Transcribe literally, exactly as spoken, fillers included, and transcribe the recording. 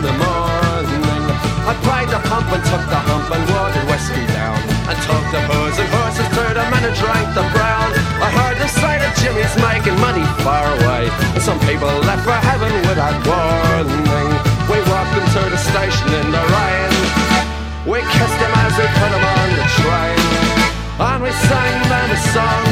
the morning. I paid the pump and took the hump and watered whiskey down, and took the booze and horses to the man and drank the brown. I heard the sight of Jimmy's making money far away, and some people left for heaven without warning. We walked them to the station in the rain. We kissed him as we put him on the train, and we sang them a song